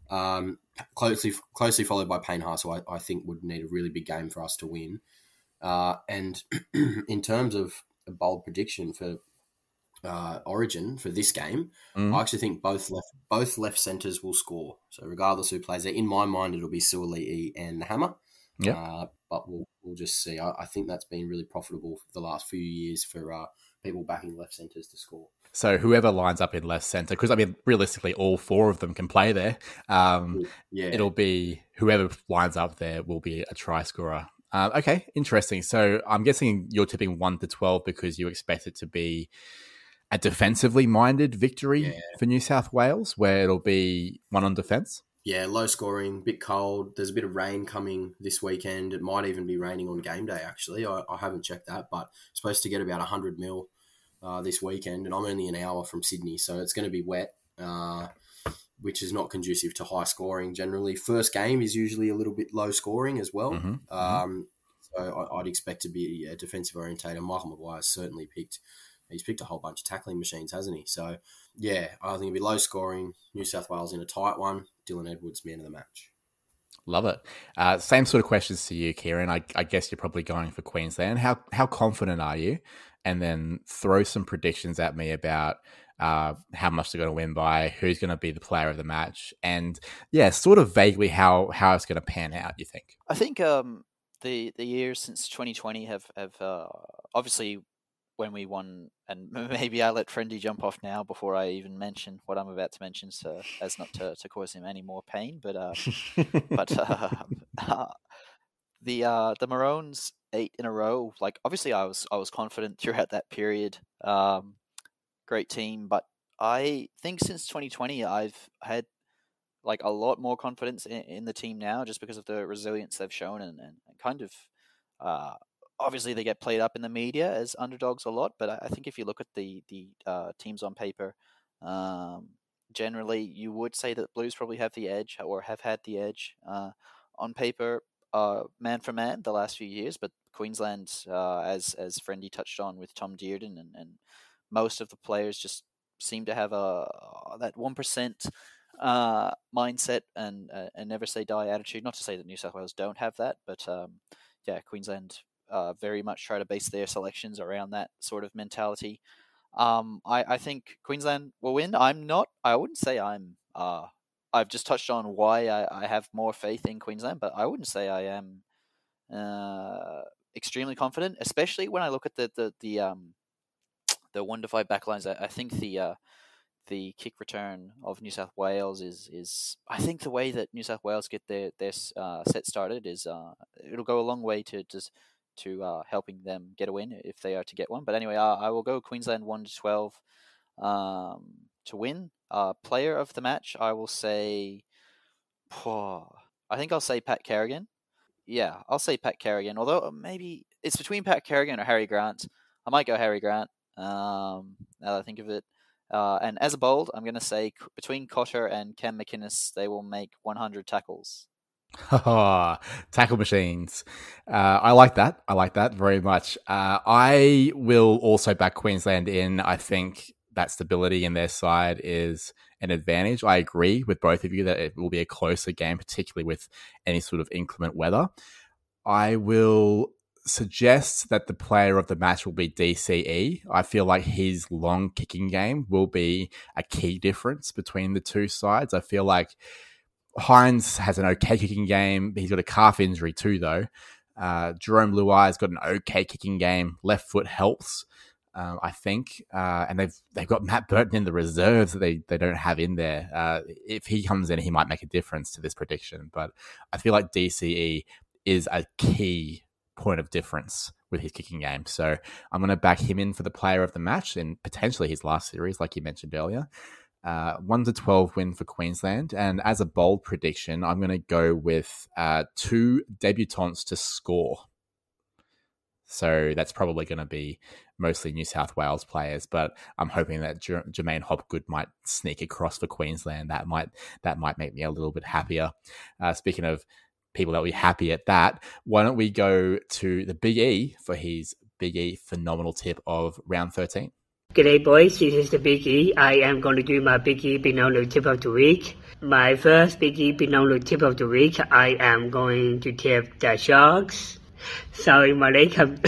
Speaker 5: Closely followed by Payne Haas, who I think would need a really big game for us to win. And in terms of a bold prediction for Origin for this game, I actually think both left centres will score. So regardless who plays there, in my mind it'll be Suoli'i and Hammer.
Speaker 3: Yeah.
Speaker 5: But we'll just see. I think that's been really profitable for the last few years for people backing left centres to score.
Speaker 3: So whoever lines up in left centre, because I mean, realistically, all four of them can play there. It'll be whoever lines up there will be a try scorer. Okay, interesting. So I'm guessing you're tipping 1-12 because you expect it to be a defensively minded victory for New South Wales, where it'll be one on defence.
Speaker 5: Yeah, low scoring, bit cold. There's a bit of rain coming this weekend. It might even be raining on game day, actually. I haven't checked that, but it's supposed to get about 100 mil this weekend, and I'm only an hour from Sydney, so it's going to be wet, which is not conducive to high scoring generally. First game is usually a little bit low scoring as well. So I'd expect to be a defensive orientator. Michael Maguire's certainly picked a whole bunch of tackling machines, hasn't he? So, yeah, I think it'll be low scoring. New South Wales in a tight one. Dylan Edwards, man of the match.
Speaker 3: Love it. Same sort of questions to you, Kieran. I guess you're probably going for Queensland. How confident are you? And then throw some predictions at me about how much they're going to win by, who's going to be the player of the match, and sort of vaguely how it's going to pan out. You think?
Speaker 4: I think the years since 2020 have obviously, when we won, and maybe I let Friendy jump off now before I even mention what I'm about to mention, so as not to cause him any more pain. But The Maroons 8 in a row. Like obviously, I was confident throughout that period. Great team, but I think since 2020, I've had like a lot more confidence in the team now, just because of the resilience they've shown and kind of. Obviously, they get played up in the media as underdogs a lot, but I think if you look at the teams on paper, generally you would say that Blues probably have the edge or have had the edge on paper, man for man, the last few years. But Queensland, as Friendy touched on with Tom Dearden and most of the players just seem to have that 1% mindset and never say die attitude. Not to say that New South Wales don't have that, but yeah, Queensland very much try to base their selections around that sort of mentality. I think Queensland will win. I wouldn't say I've just touched on why I have more faith in Queensland, but I wouldn't say I am extremely confident, especially when I look at the 1-5 backlines. I think the kick return of New South Wales is I think the way that New South Wales get their set started is it'll go a long way to helping them get a win if they are to get one. But anyway, I will go Queensland 1-12 to win. Player of the match, I will say, I think I'll say Pat Carrigan. Yeah, I'll say Pat Carrigan. Although maybe it's between Pat Carrigan or Harry Grant. I might go Harry Grant. Now that I think of it. And as a bold, I'm going to say between Cotter and Cam McInnes, they will make 100 tackles.
Speaker 3: Tackle machines. I like that. I like that very much. I will also back Queensland in. I think that stability in their side is an advantage. I agree with both of you that it will be a closer game, particularly with any sort of inclement weather. I will suggest that the player of the match will be DCE. I feel like his long kicking game will be a key difference between the two sides. I feel like Hines has an okay kicking game. He's got a calf injury too, though. Jerome Luai's got an okay kicking game. Left foot helps, I think. And they've got Matt Burton in the reserves that they don't have in there. If he comes in, he might make a difference to this prediction. But I feel like DCE is a key point of difference with his kicking game. So I'm going to back him in for the player of the match in potentially his last series, like you mentioned earlier. 1-12 win for Queensland. And as a bold prediction, I'm going to go with 2 debutants to score. So that's probably going to be mostly New South Wales players, but I'm hoping that Jermaine Hopgood might sneak across for Queensland. That might make me a little bit happier. Speaking of people that will be happy at that, why don't we go to the Big E for his Big E phenomenal tip of round 13?
Speaker 1: G'day boys, this is the Big E. I am going to do my Big E phenomenal tip of the week. My first Big E phenomenal tip of the week, I am going to tip the Sharks. Sorry Malik, I'm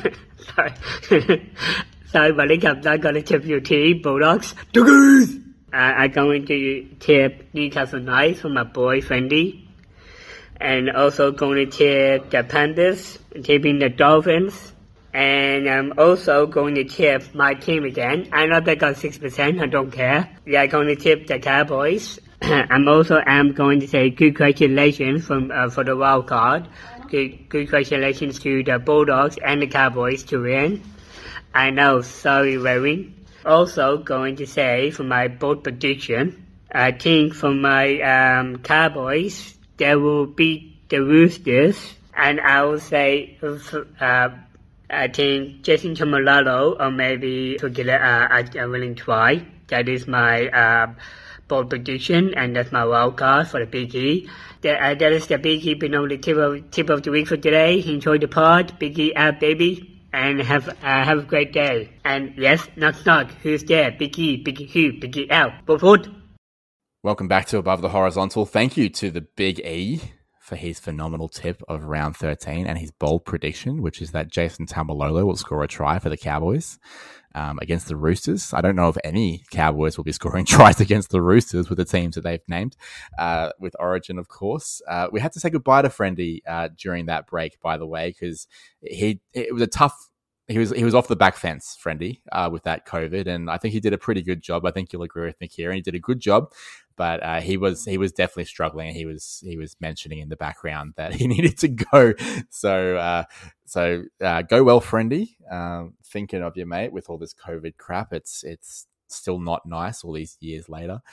Speaker 1: not going to tip your team, Bulldogs. I'm going to tip Newcastle Knights for my boy Friendy. And also going to tip the Panthers, tipping the Dolphins. And I'm also going to tip my team again. I know they got 6%, I don't care. Yeah, I'm going to tip the Cowboys. I'm going to say congratulations for the wild card. Congratulations to the Bulldogs and the Cowboys to win. I know, sorry Raven. Also going to say for my bold prediction, I think for my Cowboys, they will beat the Roosters. And I will say I think Jason Tamalalo or maybe Tugila are willing to try. That is my bold prediction, and that's my wild card for the Big E. That is the Big E phenomenal tip of the week for today. Enjoy the pod, Big E out, baby, and have a great day. And yes, knock, who's there? Big E, Big E who? Big E out. Report.
Speaker 3: Welcome back to Above the Horizontal. Thank you to the Big E for his phenomenal tip of round 13 and his bold prediction, which is that Jason Taumalolo will score a try for the Cowboys against the Roosters. I don't know if any Cowboys will be scoring tries against the Roosters with the teams that they've named, with Origin, of course. We had to say goodbye to Friendy during that break, by the way, because it was a tough. He was off the back fence, Friendy, with that COVID, and I think he did a pretty good job. I think you'll agree with me here, and he did a good job But he was definitely struggling, and he was mentioning in the background that he needed to go. So go well, friendy. Thinking of you, mate, with all this COVID crap. It's still not nice all these years later.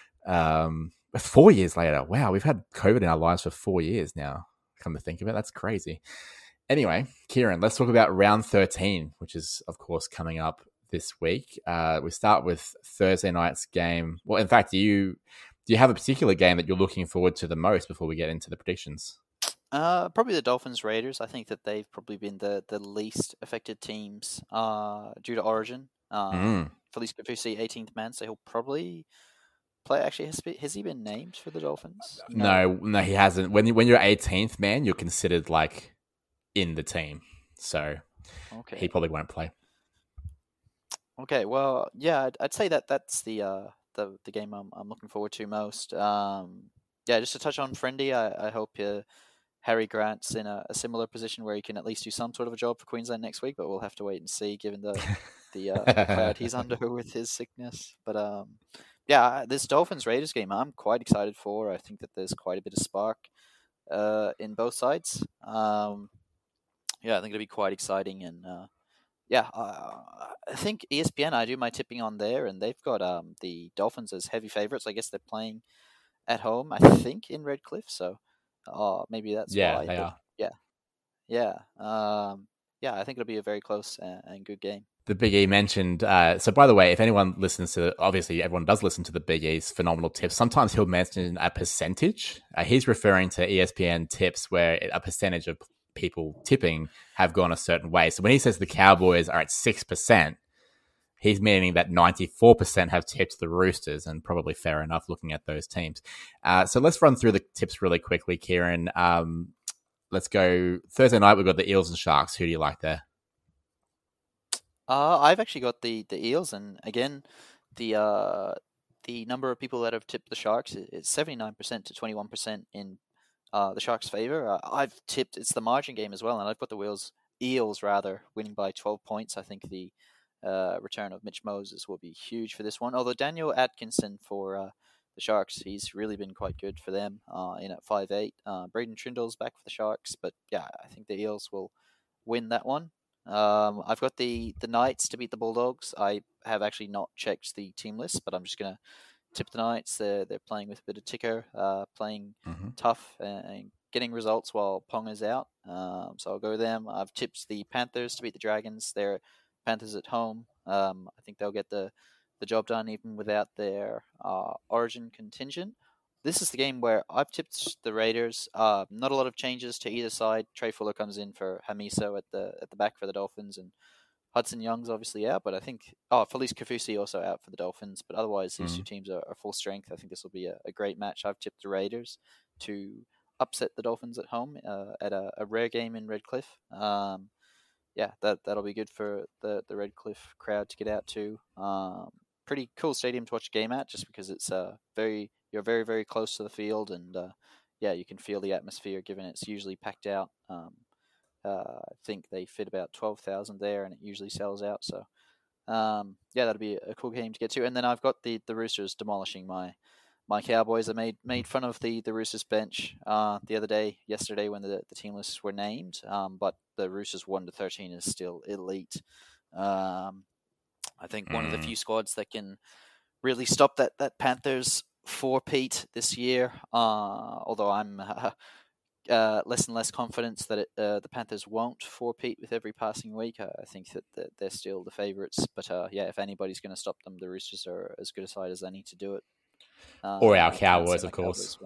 Speaker 3: 4 years later. Wow, we've had COVID in our lives for 4 years now. Come to think of it, that's crazy. Anyway, Kieran, let's talk about round 13, which is, of course, coming up this week. We start with Thursday night's game. Well, in fact, do you have a particular game that you're looking forward to the most before we get into the predictions?
Speaker 4: Probably the Dolphins Raiders. I think that they've probably been the least affected teams due to Origin. Felice Kaufusi, 18th man, so he'll probably play. Actually, has he been named for the Dolphins?
Speaker 3: No, he hasn't. When you're 18th man, you're considered like in the team, so he probably won't play.
Speaker 4: Okay, well, yeah, I'd say that's the game I'm looking forward to most. Just to touch on Friendy, I hope Harry Grant's in a similar position where he can at least do some sort of a job for Queensland next week, but we'll have to wait and see given the cloud he's under with his sickness. But this Dolphins Raiders game I'm quite excited for. I think that there's quite a bit of spark in both sides. I think it'll be quite exciting, and I think ESPN, I do my tipping on there, and they've got the Dolphins as heavy favourites. I guess they're playing at home, I think, in Redcliffe, so maybe that's why.
Speaker 3: They are.
Speaker 4: I think it'll be a very close and good game.
Speaker 3: The Big E mentioned, so by the way, if anyone listens to, obviously everyone does listen to the Big E's phenomenal tips, sometimes he'll mention a percentage. He's referring to ESPN tips where a percentage of people tipping have gone a certain way. So when he says the Cowboys are at 6%, he's meaning that 94% have tipped the Roosters, and probably fair enough looking at those teams. So let's run through the tips really quickly, Kieran. Let's go Thursday night. We've got the Eels and Sharks. Who do you like there?
Speaker 4: I've actually got the Eels, and again, the number of people that have tipped the Sharks is 79% to 21% in the Sharks' favor. I've tipped it's the margin game as well, and I've got the Eels winning by 12 points. I think the return of Mitch Moses will be huge for this one. Although Daniel Atkinson for the Sharks, he's really been quite good for them in at 5'8". Braden Trindle's back for the Sharks, but yeah, I think the Eels will win that one. I've got the Knights to beat the Bulldogs. I have actually not checked the team list, but I'm just going to tip the Knights. They're playing with a bit of ticker, playing tough and getting results while Ponga's out. So I'll go with them. I've tipped the Panthers to beat the Dragons. They're Panthers at home. I think they'll get the job done even without their Origin contingent. This is the game where I've tipped the Raiders. Not a lot of changes to either side. Trey Fuller comes in for Hamiso at the back for the Dolphins, and Hudson Young's obviously out. But I think Felice Kaufusi also out for the Dolphins. But otherwise, these two teams are full strength. I think this will be a great match. I've tipped the Raiders to upset the Dolphins at home at a rare game in Redcliffe. That'll be good for the Redcliffe crowd to get out to. Pretty cool stadium to watch a game at, just because it's you're very, very close to the field, and you can feel the atmosphere given it's usually packed out. I think they fit about 12,000 there, and it usually sells out. So that'll be a cool game to get to. And then I've got the Roosters demolishing my Cowboys. I made fun of the Roosters bench yesterday when the team lists were named, but the Roosters 1-13 is still elite. I think one of the few squads that can really stop that Panthers four-peat this year. Although I'm less and less confident that the Panthers won't four-peat with every passing week. I think that they're still the favourites. But if anybody's going to stop them, the Roosters are as good a side as any to do it.
Speaker 3: Or our Cowboys, of course.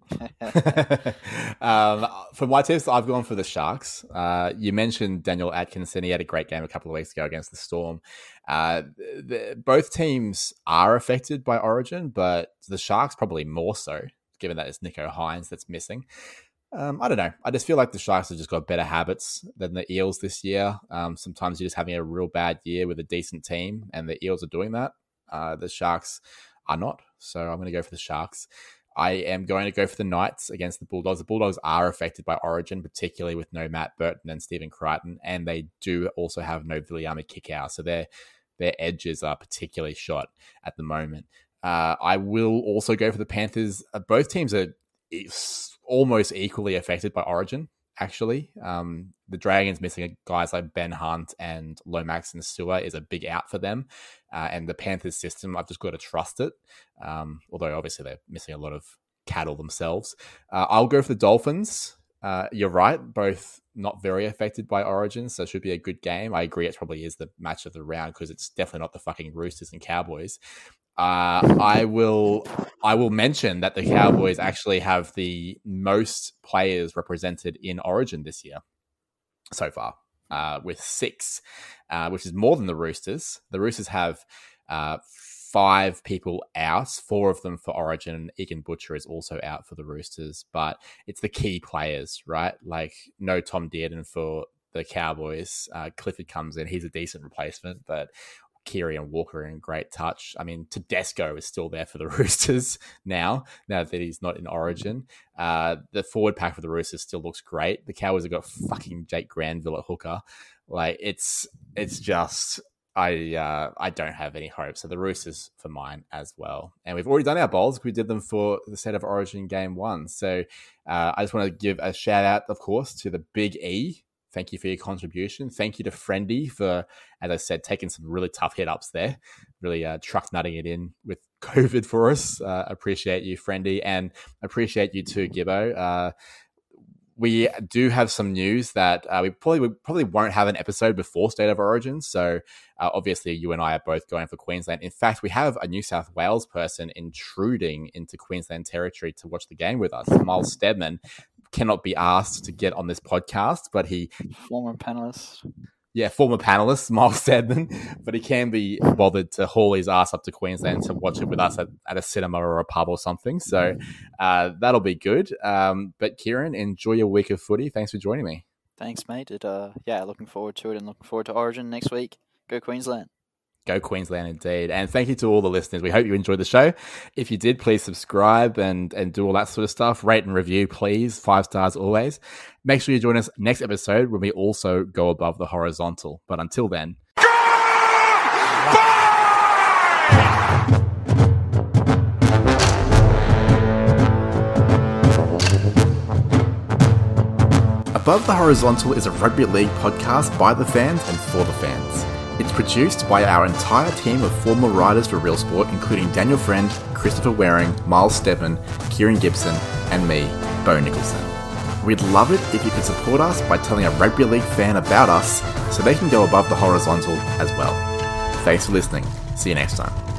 Speaker 3: For my tips, I've gone for the Sharks. You mentioned Daniel Atkinson. He had a great game a couple of weeks ago against the Storm. Both teams are affected by Origin, but the Sharks probably more so, given that it's Nico Hines that's missing. I don't know. I just feel like the Sharks have just got better habits than the Eels this year. Sometimes you're just having a real bad year with a decent team, and the Eels are doing that. The Sharks are not. So I'm going to go for the Sharks. I am going to go for the Knights against the Bulldogs. The Bulldogs are affected by Origin, particularly with no Matt Burton and Stephen Crichton, and they do also have no Viliami Kikau. So their edges are particularly shot at the moment. I will also go for the Panthers. Both teams are almost equally affected by Origin, actually. The Dragons missing guys like Ben Hunt and Lomax and Stewart is a big out for them. And the Panthers system, I've just got to trust it. Although obviously they're missing a lot of cattle themselves. I'll go for the Dolphins. You're right, both not very affected by Origin, so it should be a good game. I agree it probably is the match of the round because it's definitely not the fucking Roosters and Cowboys. I will mention that the Cowboys actually have the most players represented in Origin this year so far, with 6, which is more than the Roosters. The Roosters have 5 people out, 4 of them for Origin. Egan Butcher is also out for the Roosters, but it's the key players, right? Like no Tom Dearden for the Cowboys. Clifford comes in. He's a decent replacement, but Keary and Walker are in great touch. I mean, Tedesco is still there for the Roosters now that he's not in Origin. The forward pack for the Roosters still looks great. The Cowboys have got fucking Jake Granville at hooker. Like it's just... I don't have any hope. So the Roosters for mine as well. And we've already done our bowls. We did them for the State of Origin game 1. So I just want to give a shout out, of course, to the Big E. Thank you for your contribution. Thank you to Friendy for, as I said, taking some really tough hit-ups there. Really truck nutting it in with COVID for us. Appreciate you, Friendy. And appreciate you too, Gibbo. We do have some news that we probably won't have an episode before State of Origin. So obviously you and I are both going for Queensland. In fact, we have a New South Wales person intruding into Queensland territory to watch the game with us. Miles Stedman cannot be asked to get on this podcast, but he...
Speaker 4: Former panelist.
Speaker 3: Yeah, former panelist, Miles Stedman, but he can be bothered to haul his ass up to Queensland to watch it with us at a cinema or a pub or something. So that'll be good. But Kieran, enjoy your week of footy. Thanks for joining me.
Speaker 4: Thanks, mate. Looking forward to it and looking forward to Origin next week. Go Queensland.
Speaker 3: Go Queensland indeed. And thank you to all the listeners. We hope you enjoyed the show. If you did, please subscribe and do all that sort of stuff. Rate and review, please. 5 stars always. Make sure you join us next episode when we also go above the horizontal. But until then... Above the Horizontal is a rugby league podcast by the fans and for the fans. It's produced by our entire team of former writers for Real Sport, including Daniel Friend, Christopher Waring, Miles Stedman, Kieran Gibson, and me, Bo Nicholson. We'd love it if you could support us by telling a rugby league fan about us so they can go above the horizontal as well. Thanks for listening. See you next time.